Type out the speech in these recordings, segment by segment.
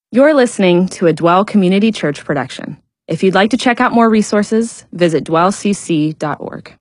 You're listening to a Dwell Community Church production. If you'd like to check out more resources, visit dwellcc.org.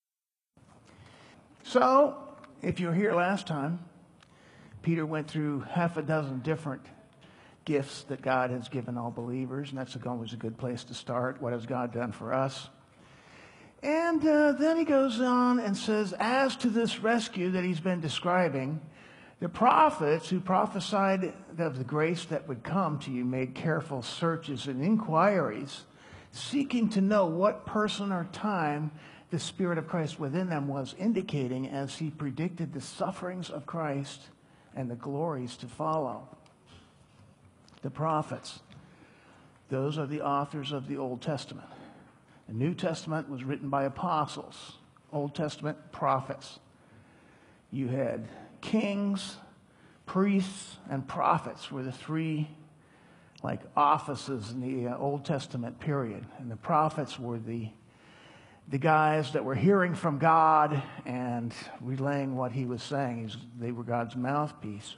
So, if you were here last time, Peter went through half a dozen different gifts that God has given all believers, and that's always a good place to start. What has God done for us? And then he goes on and says, as to this rescue that he's been describing, the prophets who prophesied of the grace that would come to you made careful searches and inquiries, seeking to know what person or time the Spirit of Christ within them was indicating as he predicted the sufferings of Christ and the glories to follow. The prophets, those are the authors of the Old Testament. The New Testament was written by apostles. Old Testament, prophets. You had kings, priests, and prophets were the three offices in the Old Testament period. And the prophets were the guys that were hearing from God and relaying what he was saying. They were God's mouthpiece.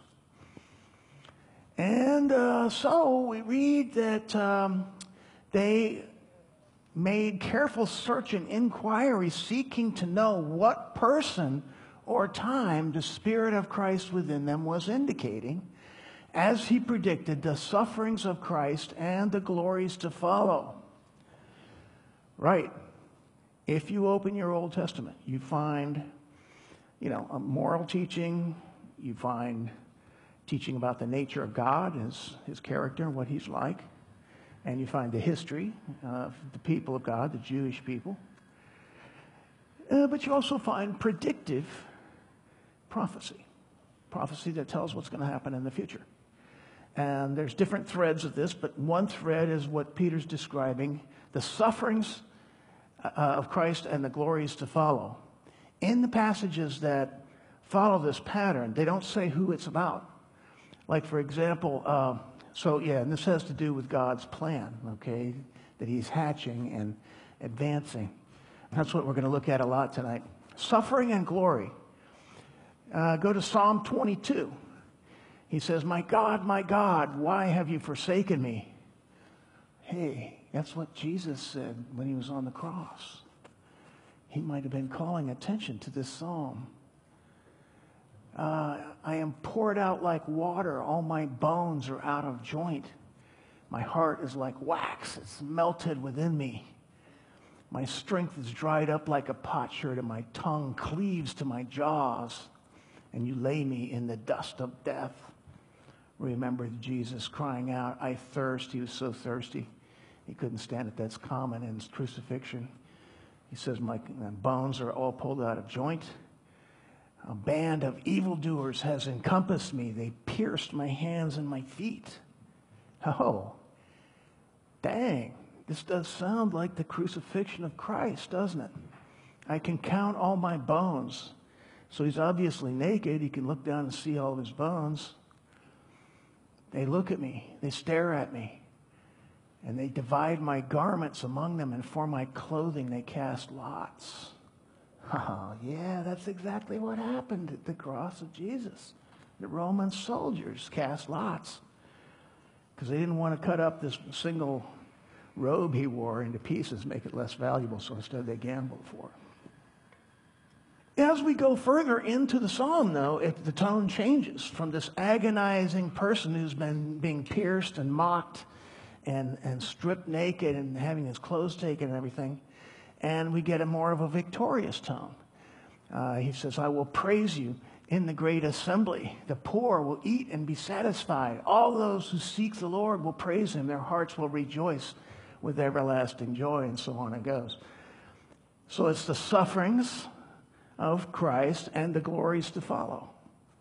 And so we read that they made careful search and inquiry, seeking to know what person or time the Spirit of Christ within them was indicating, as he predicted the sufferings of Christ and the glories to follow. Right. If you open your Old Testament, you find, a moral teaching. You find teaching about the nature of God, his character, what he's like. And you find the history of the people of God, the Jewish people. But you also find predictive prophecy that tells what's going to happen in the future. And there's different threads of this, but one thread is what Peter's describing, the sufferings of Christ and the glories to follow. In the passages that follow this pattern, they don't say who it's about. Like, for example, and this has to do with God's plan, okay, that he's hatching and advancing. That's what we're going to look at a lot tonight. Suffering and glory. Go to Psalm 22. He says, my God, why have you forsaken me? Hey, that's what Jesus said when he was on the cross. He might have been calling attention to this psalm. I am poured out like water. All my bones are out of joint. My heart is like wax. It's melted within me. My strength is dried up like a potsherd, and my tongue cleaves to my jaws. And you lay me in the dust of death. Remember Jesus crying out, I thirst. He was so thirsty. He couldn't stand it. That's common in his crucifixion. He says, my bones are all pulled out of joint. A band of evildoers has encompassed me. They pierced my hands and my feet. Oh, dang. This does sound like the crucifixion of Christ, doesn't it? I can count all my bones. So he's obviously naked. He can look down and see all of his bones. They look at me. They stare at me. And they divide my garments among them, and for my clothing they cast lots. Oh, yeah, that's exactly what happened at the cross of Jesus. The Roman soldiers cast lots because they didn't want to cut up this single robe he wore into pieces, make it less valuable, so instead they gambled for it. As we go further into the psalm, though, the tone changes from this agonizing person who's been being pierced and mocked and stripped naked and having his clothes taken and everything, and we get a more of a victorious tone. He says, I will praise you in the great assembly. The poor will eat and be satisfied. All those who seek the Lord will praise him. Their hearts will rejoice with everlasting joy, and so on it goes. So it's the sufferings of Christ and the glories to follow.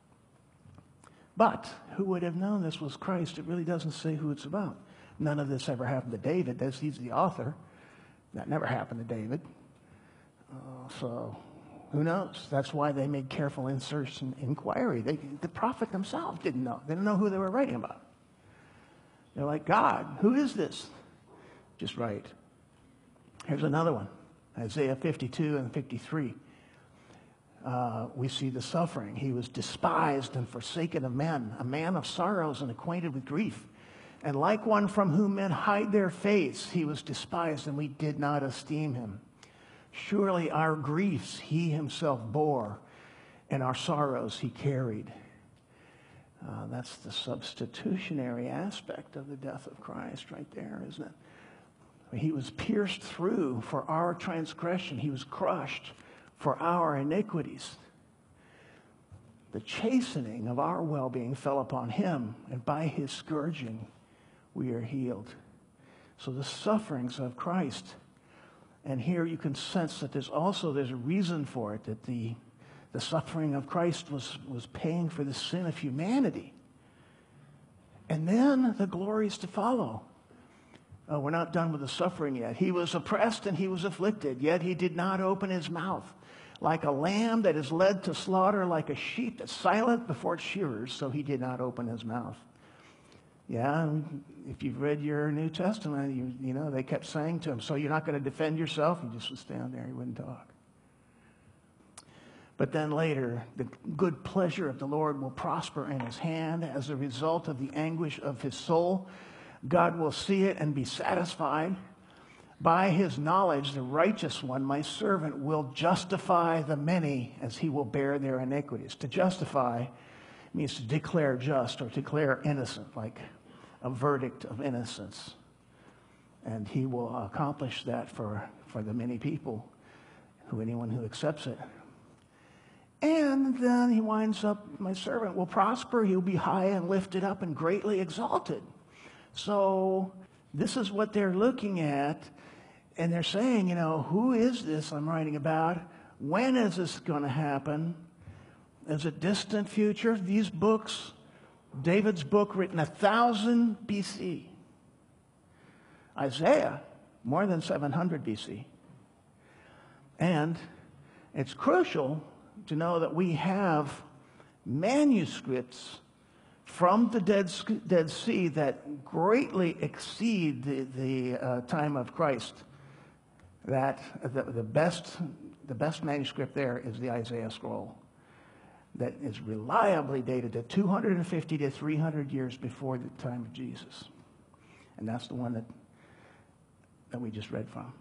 But who would have known this was Christ? It really doesn't say who it's about. None of this ever happened to David. He's the author. That never happened to David. So who knows? That's why they made careful inserts and inquiry. The prophet themselves didn't know. They didn't know who they were writing about. They're like, God, who is this? Just right. Here's another one. Isaiah 52 and 53. We see the suffering. He was despised and forsaken of men, a man of sorrows and acquainted with grief. And like one from whom men hide their face, he was despised, and we did not esteem him. Surely our griefs he himself bore, and our sorrows he carried. That's the substitutionary aspect of the death of Christ right there, isn't it? He was pierced through for our transgression. He was crushed for our iniquities. The chastening of our well-being fell upon him, and by his scourging we are healed. So the sufferings of Christ, and here you can sense that there's a reason for it, that the suffering of Christ was paying for the sin of humanity. And then the glories to follow. We're not done with the suffering yet. He was oppressed and he was afflicted, yet he did not open his mouth. Like a lamb that is led to slaughter, like a sheep that's silent before its shearers, so he did not open his mouth. Yeah, if you've read your New Testament, you know, they kept saying to him, so you're not going to defend yourself? He just would stand there. He wouldn't talk. But then later, the good pleasure of the Lord will prosper in his hand as a result of the anguish of his soul. God will see it and be satisfied. By his knowledge, the righteous one, my servant, will justify the many as he will bear their iniquities. To justify means to declare just or declare innocent, like a verdict of innocence. And he will accomplish that for the many people, anyone who accepts it. And then he winds up, my servant will prosper, he'll be high and lifted up and greatly exalted. So this is what they're looking at, and they're saying, you know, who is this I'm writing about? When is this going to happen? Is it distant future? These books, David's book written 1000 BC. Isaiah, more than 700 BC. And it's crucial to know that we have manuscripts from the Dead Sea that greatly exceed the time of Christ. That the best manuscript there is the Isaiah scroll, that is reliably dated to 250 to 300 years before the time of Jesus, and that's the one that we just read from.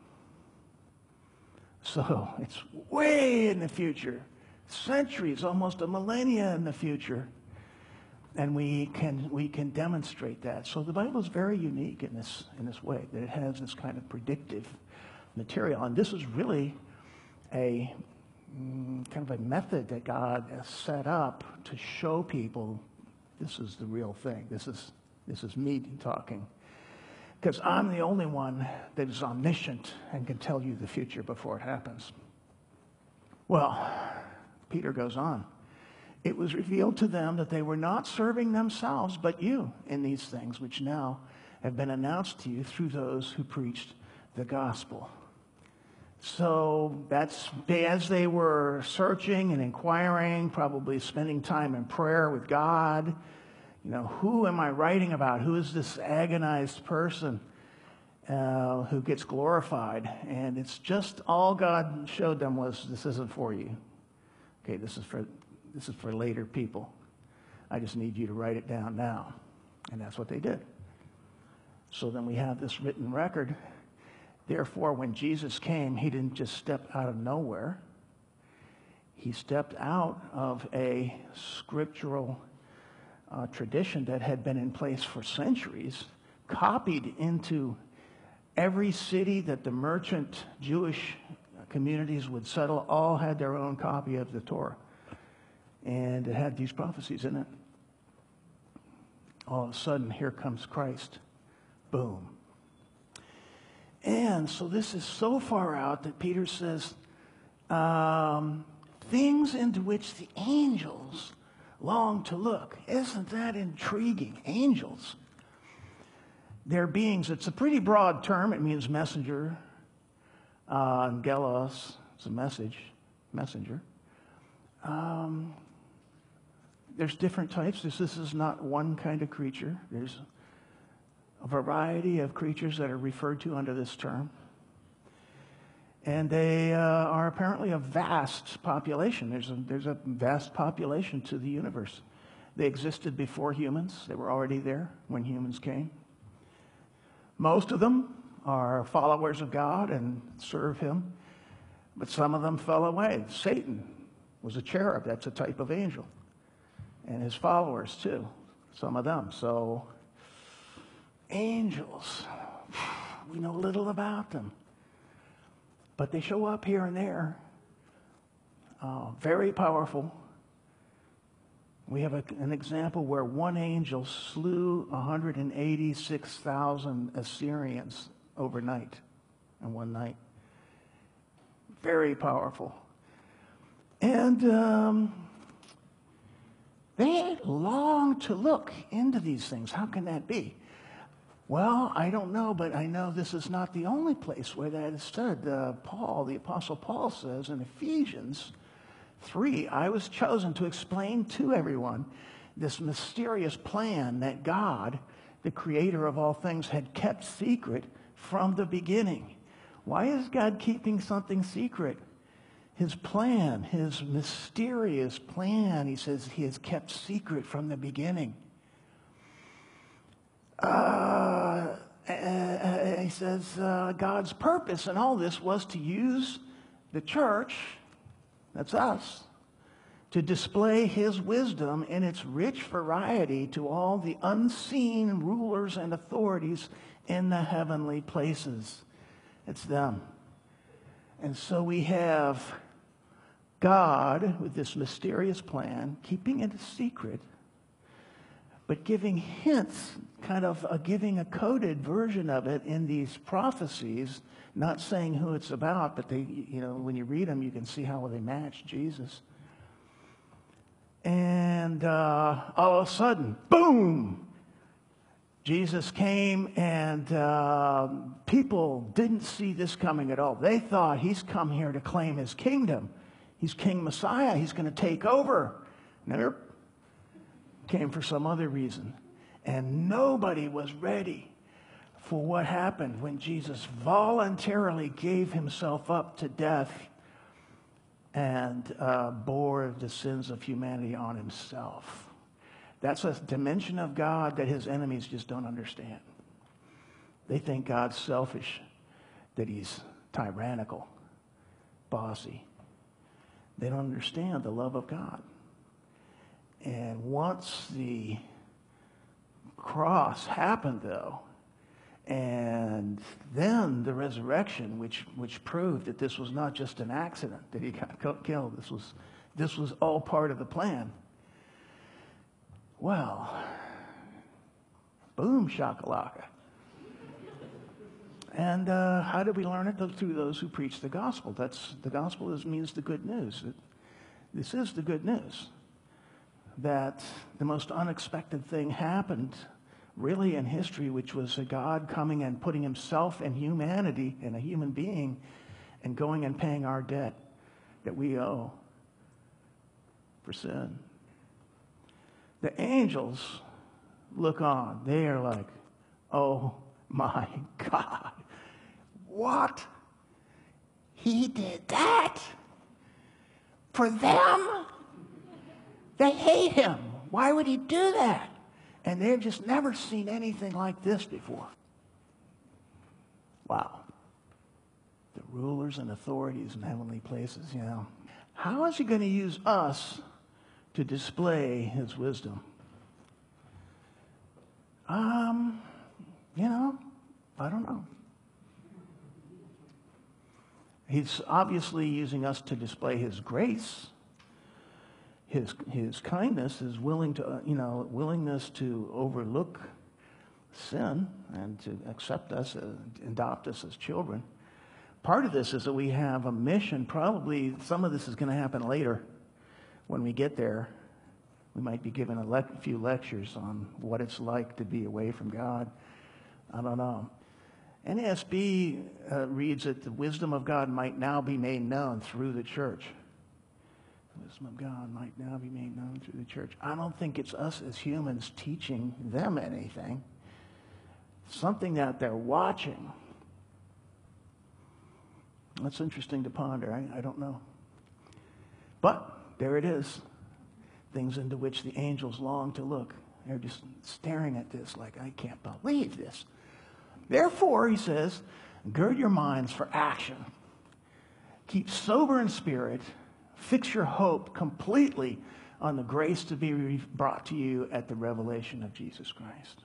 So it's way in the future, centuries, almost a millennia in the future. And we can demonstrate that. So the Bible is very unique in this way, that it has this kind of predictive material. And this is really a kind of a method that God has set up to show people this is the real thing. This is me talking. Because I'm the only one that is omniscient and can tell you the future before it happens. Well, Peter goes on. It was revealed to them that they were not serving themselves, but you in these things, which now have been announced to you through those who preached the gospel. So that's as they were searching and inquiring, probably spending time in prayer with God. You know, who am I writing about? Who is this agonized person who gets glorified? And it's just all God showed them was, this isn't for you. Okay, this is for later people. I just need you to write it down now. And that's what they did. So then we have this written record. Therefore, when Jesus came, he didn't just step out of nowhere. He stepped out of a scriptural tradition that had been in place for centuries, copied into every city that the merchant Jewish communities would settle, all had their own copy of the Torah. And it had these prophecies in it. All of a sudden, here comes Christ. Boom. And so this is so far out that Peter says, things into which the angels long to look. Isn't that intriguing? Angels. They're beings. It's a pretty broad term. It means messenger. Angelos, it's a messenger. There's different types. This is not one kind of creature. There's a variety of creatures that are referred to under this term. And they are apparently a vast population. There's a vast population to the universe. They existed before humans. They were already there when humans came. Most of them are followers of God and serve him, but some of them fell away. Satan was a cherub. That's a type of angel. And his followers too, some of them. So angels, we know little about them, but they show up here and there. Very powerful. We have an example where one angel slew 186,000 Assyrians overnight, in one night. Very powerful. And they long to look into these things. How can that be? Well, I don't know, but I know this is not the only place where that is said. Paul, the Apostle Paul says in Ephesians 3, I was chosen to explain to everyone this mysterious plan that God, the creator of all things, had kept secret from the beginning. Why is God keeping something secret? His plan, his mysterious plan, he says he has kept secret from the beginning. He says God's purpose in all this was to use the church, that's us, to display his wisdom in its rich variety to all the unseen rulers and authorities in the heavenly places. It's them. And so we have God with this mysterious plan, keeping it a secret, but giving hints, kind of giving a coded version of it in these prophecies, not saying who it's about, but they, when you read them, you can see how they match Jesus. And all of a sudden, boom! Jesus came, and people didn't see this coming at all. They thought he's come here to claim his kingdom. He's King Messiah. He's going to take over. Nope. Came for some other reason. And nobody was ready for what happened when Jesus voluntarily gave himself up to death and bore the sins of humanity on himself. That's a dimension of God that his enemies just don't understand. They think God's selfish, that he's tyrannical, bossy. They don't understand the love of God. And once the cross happened, though, and then the resurrection, which proved that this was not just an accident that he got killed. This was all part of the plan. Well, boom shakalaka. And how did we learn it? Through those who preach the gospel. The gospel means the good news. This is the good news. That the most unexpected thing happened really in history, which was a God coming and putting himself in humanity, in a human being, and going and paying our debt that we owe for sin. The angels look on. They are like, oh my God, what? He did that for them? They hate him. Why would he do that? And they've just never seen anything like this before. Wow. The rulers and authorities in heavenly places, How is he going to use us to display his wisdom? I don't know. He's obviously using us to display his grace, his kindness, his willingness to overlook sin and to accept us, adopt us as children. Part of this is that we have a mission. Probably some of this is going to happen later when we get there. We might be given a few lectures on what it's like to be away from God. I don't know. NASB reads that the wisdom of God might now be made known through the church. The wisdom of God might now be made known through the church. I don't think it's us as humans teaching them anything. Something that they're watching. That's interesting to ponder. I don't know. But there it is. Things into which the angels long to look. They're just staring at this like, I can't believe this. Therefore, he says, gird your minds for action. Keep sober in spirit. Fix your hope completely on the grace to be brought to you at the revelation of Jesus Christ.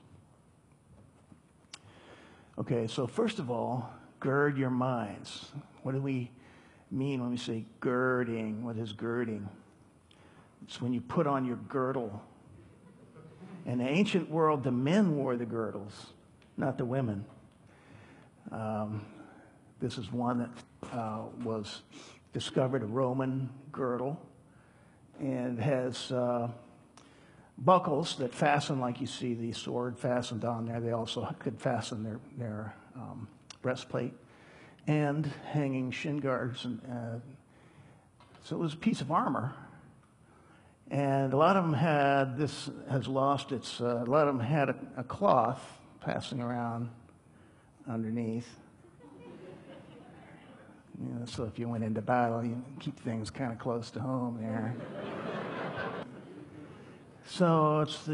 Okay, so first of all, gird your minds. What do we mean when we say girding? What is girding? It's when you put on your girdle. In the ancient world, the men wore the girdles, not the women. This is one that was discovered, a Roman girdle, and has buckles that fasten like you see the sword fastened on there. They also could fasten their breastplate and hanging shin guards. And, so it was a piece of armor. And a lot of them had, this has lost its, a lot of them had a cloth passing around underneath. You know, so if you went into battle, you keep things kind of close to home there. So it's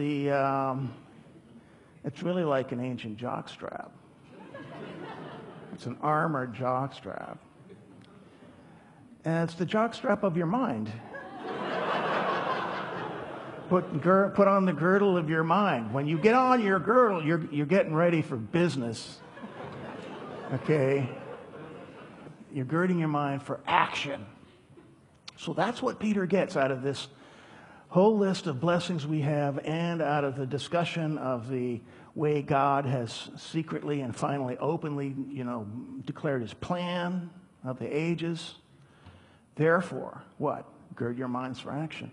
it's really like an ancient jockstrap. It's an armored jockstrap. And it's the jockstrap of your mind. Put on the girdle of your mind. When you get on your girdle, you're getting ready for business. Okay? You're girding your mind for action. So that's what Peter gets out of this whole list of blessings we have, and out of the discussion of the way God has secretly and finally openly, declared his plan of the ages. Therefore, what? Gird your minds for action.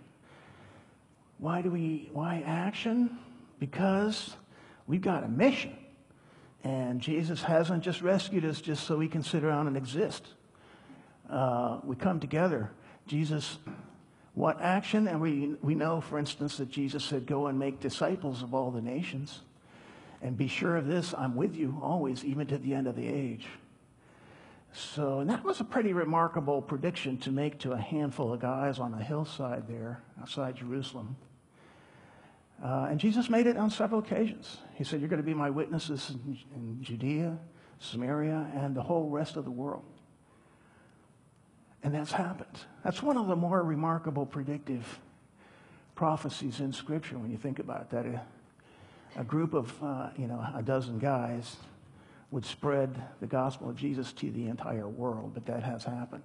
Why action? Because we've got a mission. And Jesus hasn't just rescued us just so we can sit around and exist. We come together. Jesus, what action? And we know, for instance, that Jesus said, go and make disciples of all the nations. And be sure of this, I'm with you always, even to the end of the age. So, and that was a pretty remarkable prediction to make to a handful of guys on a hillside there outside Jerusalem. And Jesus made it on several occasions. He said, you're going to be my witnesses in Judea, Samaria, and the whole rest of the world. And that's happened. That's one of the more remarkable predictive prophecies in Scripture when you think about it, that a group of, a dozen guys would spread the gospel of Jesus to the entire world, but that has happened.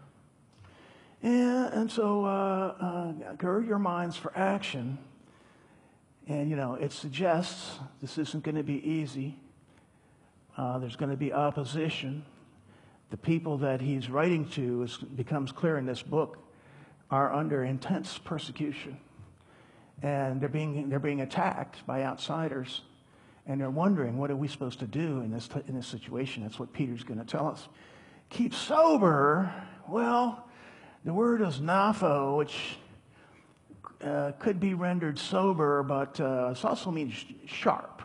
And so gird your minds for action. And, it suggests this isn't going to be easy. There's going to be opposition. The people that he's writing to, becomes clear in this book, are under intense persecution. And they're being attacked by outsiders. And they're wondering, what are we supposed to do in this situation? That's what Peter's going to tell us. Keep sober. Well, the word is napho, which could be rendered sober, but it also means sharp.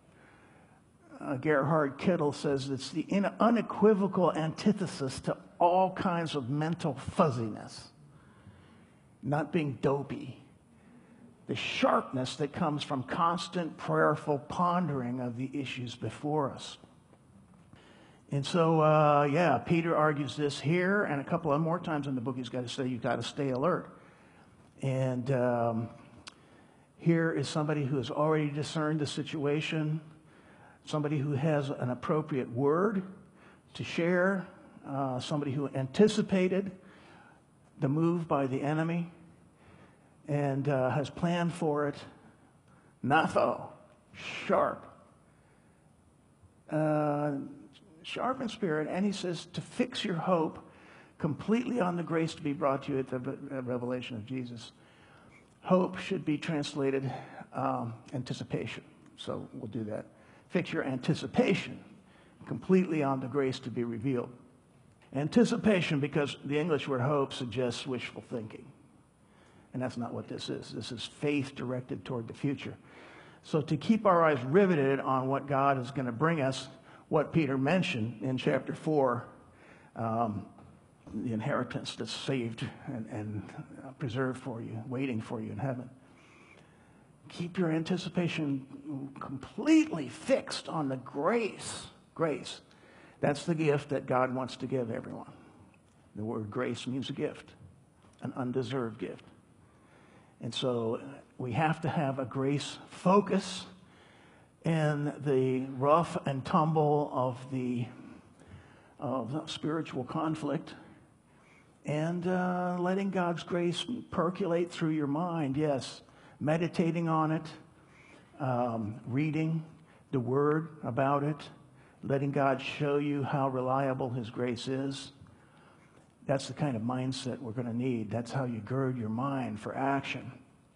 Gerhard Kittel says it's the unequivocal antithesis to all kinds of mental fuzziness, not being dopey. The sharpness that comes from constant prayerful pondering of the issues before us. And so, Peter argues this here, and a couple of more times in the book he's got to say you've got to stay alert. And here is somebody who has already discerned the situation, somebody who has an appropriate word to share, somebody who anticipated the move by the enemy and has planned for it. Napho, sharp. Sharp in spirit, and he says to fix your hope completely on the grace to be brought to you at the revelation of Jesus. Hope should be translated anticipation. So we'll do that. Fix your anticipation completely on the grace to be revealed. Anticipation, because the English word hope suggests wishful thinking. And that's not what this is. This is faith directed toward the future. So to keep our eyes riveted on what God is going to bring us, what Peter mentioned in chapter 4, the inheritance that's saved and preserved for you, waiting for you in heaven. Keep your anticipation completely fixed on the grace Grace. That's the gift that God wants to give everyone. The word grace means a gift, an undeserved gift. And so we have to have a grace focus in the rough and tumble of spiritual conflict, and letting God's grace percolate through your mind. Yes, meditating on it, reading the Word about it, letting God show you how reliable His grace is. That's the kind of mindset we're going to need. That's how you gird your mind for action.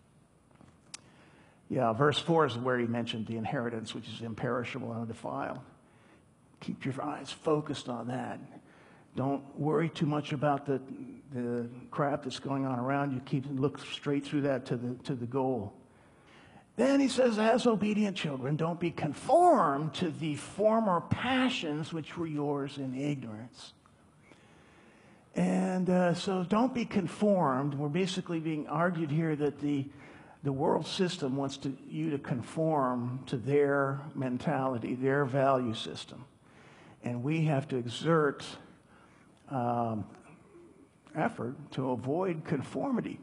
Yeah, verse 4 is where he mentioned the inheritance, which is imperishable and undefiled. Keep your eyes focused on that. Don't worry too much about the crap that's going on around you. Look straight through that to the goal. Then he says, as obedient children, don't be conformed to the former passions which were yours in ignorance. And so don't be conformed. We're basically being argued here that the world system wants you to conform to their mentality, their value system. And we have to exert effort to avoid conformity.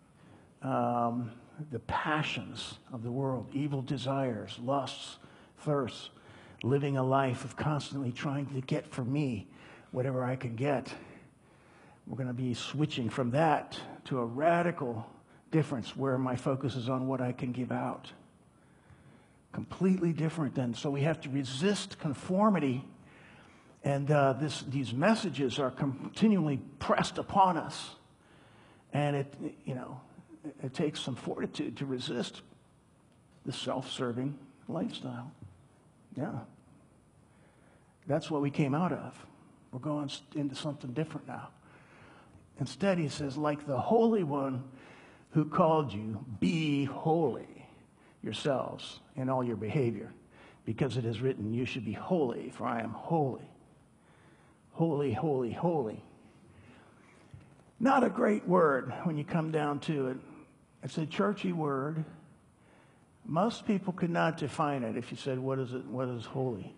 The passions of the world, evil desires, lusts, thirsts, living a life of constantly trying to get for me whatever I can get. We're going to be switching from that to a radical difference where my focus is on what I can give out. Completely different then. So we have to resist conformity. And these messages are continually pressed upon us. And it takes some fortitude to resist the self-serving lifestyle. Yeah. That's what we came out of. We're going into something different now. Instead, he says, like the Holy One who called you, be holy yourselves in all your behavior, because it is written, you should be holy, for I am holy. Holy, holy, holy. Not a great word when you come down to it. It's a churchy word. Most people could not define it if you said, what is holy?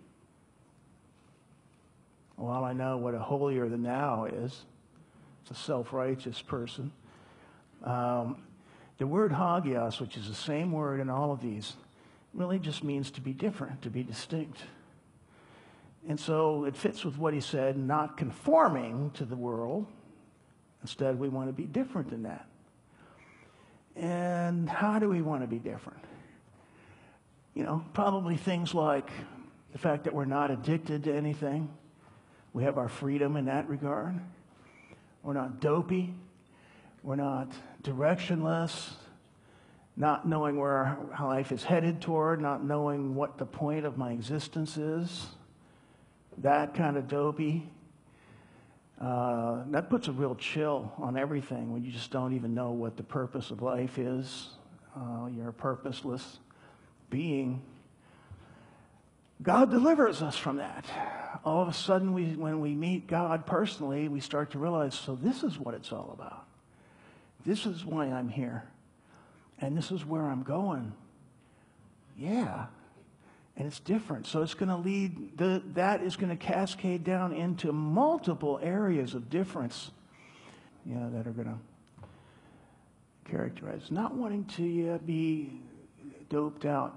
Well, I know what a holier than thou is. It's a self-righteous person. The word hagios, which is the same word in all of these, really just means to be different, to be distinct. And so it fits with what he said, not conforming to the world. Instead, we want to be different than that. And how do we want to be different? Probably things like the fact that we're not addicted to anything. We have our freedom in that regard. We're not dopey. We're not directionless, not knowing where our life is headed toward, not knowing what the point of my existence is. That kind of dopey. That puts a real chill on everything when you just don't even know what the purpose of life is. You're a purposeless being. God delivers us from that. All of a sudden, when we meet God personally, we start to realize, so this is what it's all about. This is why I'm here. And this is where I'm going. Yeah. And it's different. So it's going to lead, that is going to cascade down into multiple areas of difference, that are going to characterize. Not wanting to be doped out.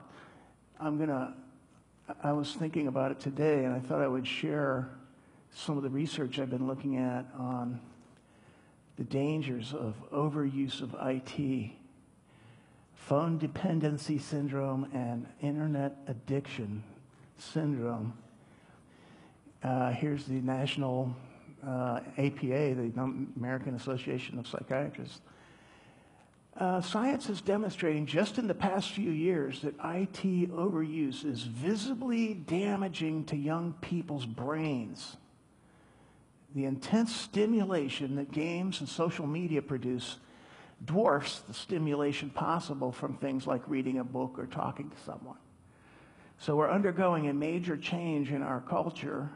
I was thinking about it today, and I thought I would share some of the research I've been looking at on the dangers of overuse of IT, phone dependency syndrome, and internet addiction syndrome. Here's the National APA, the American Association of Psychiatrists. Science is demonstrating just in the past few years that IT overuse is visibly damaging to young people's brains. The intense stimulation that games and social media produce dwarfs the stimulation possible from things like reading a book or talking to someone. So we're undergoing a major change in our culture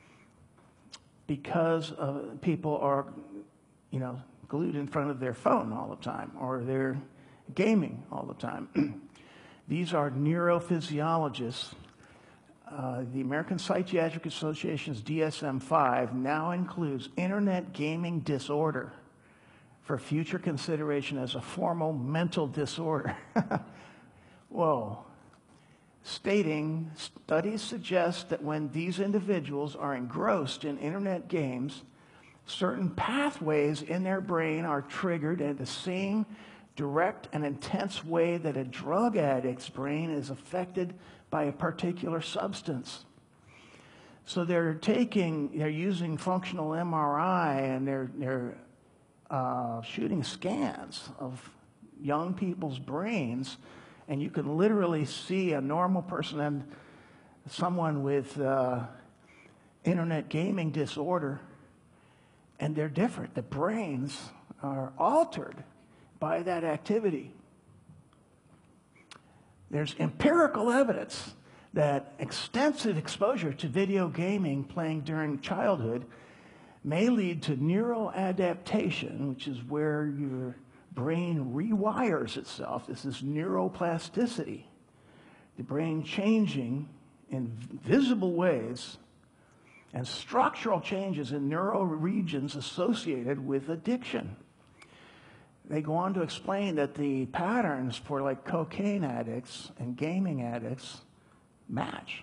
because people are, glued in front of their phone all the time, or they're gaming all the time. These are neurophysiologists The American Psychiatric Association's DSM-5 now includes internet gaming disorder for future consideration as a formal mental disorder. Whoa. Stating, studies suggest that when these individuals are engrossed in internet games, certain pathways in their brain are triggered in the same direct and intense way that a drug addict's brain is affected by a particular substance. So they're using functional MRI, and they're shooting scans of young people's brains, and you can literally see a normal person and someone with internet gaming disorder, and they're different. The brains are altered by that activity. There's empirical evidence that extensive exposure to video gaming playing during childhood may lead to neural adaptation, which is where your brain rewires itself. This is neuroplasticity, the brain changing in visible ways, and structural changes in neural regions associated with addiction. They go on to explain that the patterns for like cocaine addicts and gaming addicts match.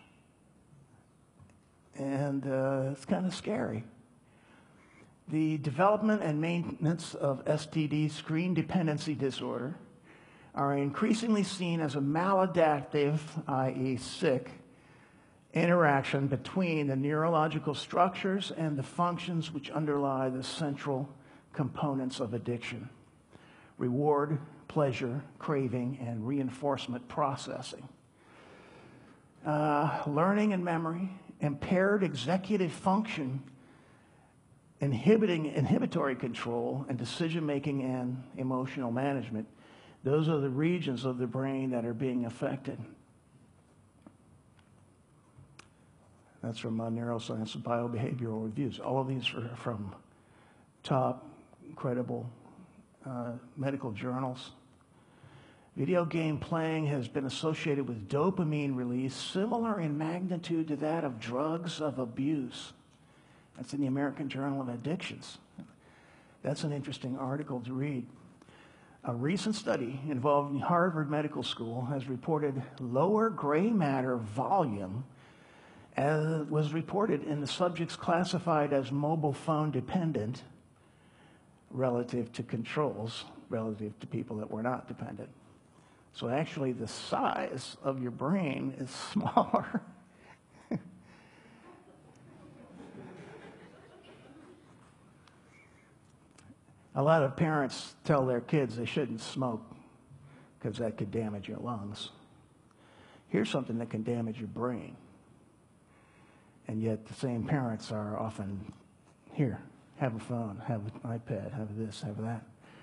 And it's kind of scary. The development and maintenance of STD, screen dependency disorder, are increasingly seen as a maladaptive, i.e. sick, interaction between the neurological structures and the functions which underlie the central components of addiction: reward, pleasure, craving, and reinforcement processing. Learning and memory, impaired executive function, inhibitory control, and decision-making and emotional management. Those are the regions of the brain that are being affected. That's from Neuroscience and Biobehavioral Reviews. All of these are from top, credible medical journals. Video game playing has been associated with dopamine release similar in magnitude to that of drugs of abuse. That's in the American Journal of Addictions. That's an interesting article to read. A recent study involving Harvard Medical School has reported lower gray matter volume as was reported in the subjects classified as mobile phone dependent relative to controls, relative to people that were not dependent. So actually the size of your brain is smaller. A lot of parents tell their kids they shouldn't smoke because that could damage your lungs. Here's something that can damage your brain. And yet the same parents are often, here, have a phone, have an iPad, have this, have that.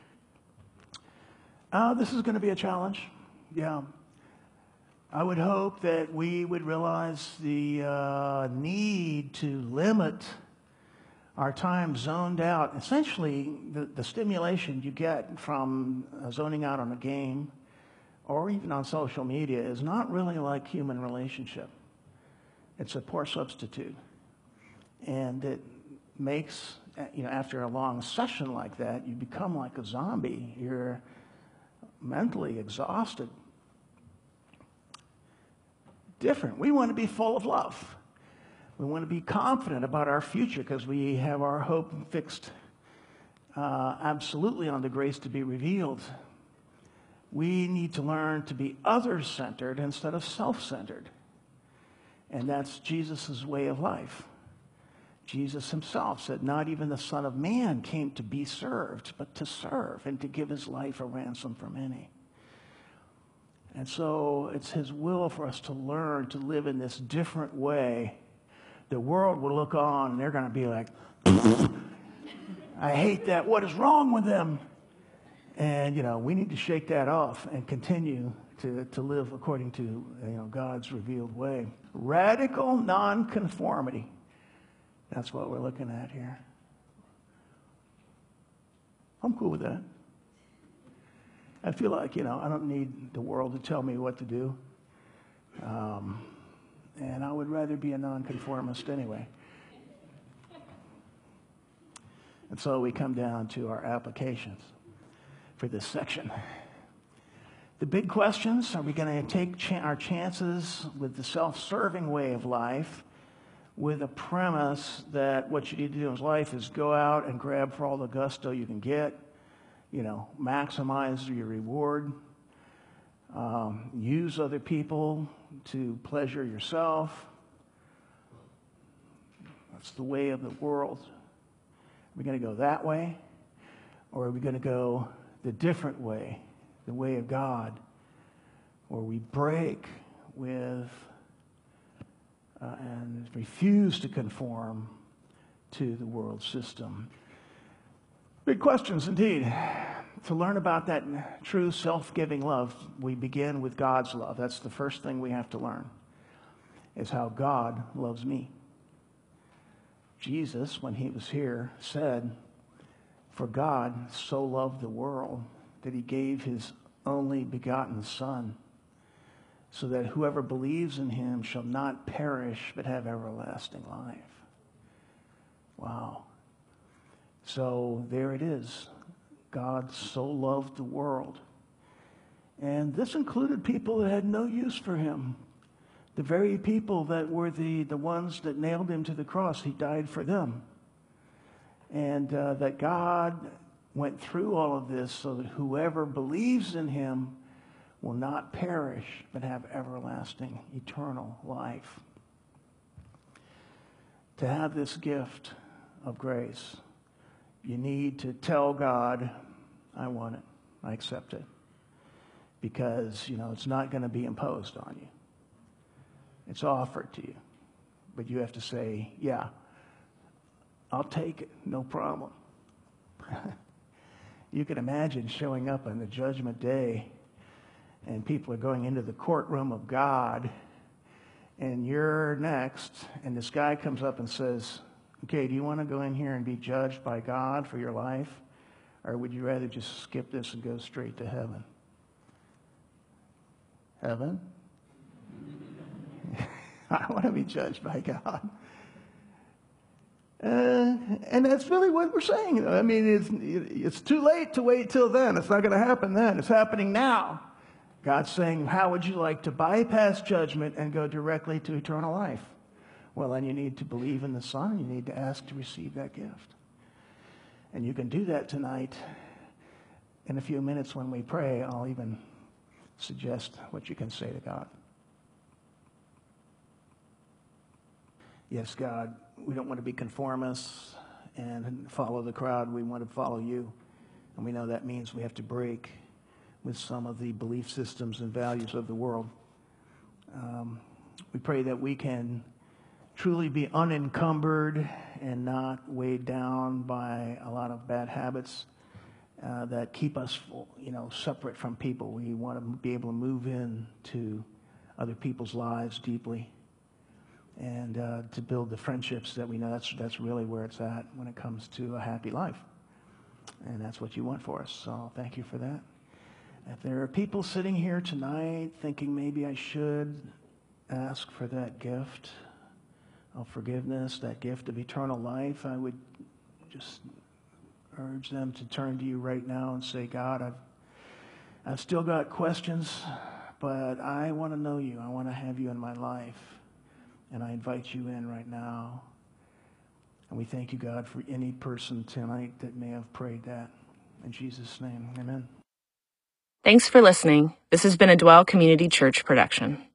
This is going to be a challenge. Yeah. I would hope that we would realize the need to limit our time zoned out. Essentially, the stimulation you get from zoning out on a game or even on social media is not really like human relationship. It's a poor substitute. And it makes, after a long session like that, you become like a zombie. You're mentally exhausted. Different. We want to be full of love. We want to be confident about our future because we have our hope fixed absolutely on the grace to be revealed. We need to learn to be others-centered instead of self-centered. And that's Jesus' way of life. Jesus himself said, not even the Son of Man came to be served, but to serve and to give his life a ransom for many. And so it's his will for us to learn to live in this different way. The world will look on and they're going to be like, I hate that. What is wrong with them? And, we need to shake that off and continue to live according to, God's revealed way. Radical nonconformity. That's what we're looking at here. I'm cool with that. I feel like, I don't need the world to tell me what to do. and I would rather be a nonconformist anyway. And so we come down to our applications for this section. The big questions: are we going to take our chances with the self-serving way of life, with a premise that what you need to do in life is go out and grab for all the gusto you can get, maximize your reward, use other people to pleasure yourself? That's the way of the world. Are we going to go that way? Or are we going to go the different way, the way of God, where we break with and refuse to conform to the world system? Big questions indeed. To learn about that true self-giving love, we begin with God's love. That's the first thing we have to learn, is how God loves me. Jesus, when he was here, said, "For God so loved the world that he gave his only begotten Son, so that whoever believes in him shall not perish but have everlasting life." Wow. So there it is. God so loved the world. And this included people that had no use for him. The very people that were the ones that nailed him to the cross, he died for them. And that God went through all of this so that whoever believes in him will not perish but have everlasting, eternal life. To have this gift of grace, you need to tell God, "I want it. I accept it." Because, it's not going to be imposed on you. It's offered to you. But you have to say, "Yeah, I'll take it. No problem." You can imagine showing up on the judgment day and people are going into the courtroom of God and you're next, and this guy comes up and says, "Okay, do you want to go in here and be judged by God for your life? Or would you rather just skip this and go straight to heaven?" Heaven? I want to be judged by God. And that's really what we're saying. I mean, it's too late to wait till then. It's not going to happen then. It's happening now. God's saying, how would you like to bypass judgment and go directly to eternal life? Well, then you need to believe in the Son. You need to ask to receive that gift. And you can do that tonight. In a few minutes when we pray, I'll even suggest what you can say to God. Yes, God, we don't want to be conformists and follow the crowd. We want to follow you. And we know that means we have to break with some of the belief systems and values of the world. We pray that we can truly be unencumbered and not weighed down by a lot of bad habits that keep us, separate from people. We want to be able to move into other people's lives deeply and to build the friendships that we know that's really where it's at when it comes to a happy life. And that's what you want for us. So thank you for that. If there are people sitting here tonight thinking maybe I should ask for that gift of forgiveness, that gift of eternal life, I would just urge them to turn to you right now and say, "God, I've still got questions, but I want to know you. I want to have you in my life. And I invite you in right now." And we thank you, God, for any person tonight that may have prayed that. In Jesus' name, amen. Thanks for listening. This has been a Dwell Community Church production.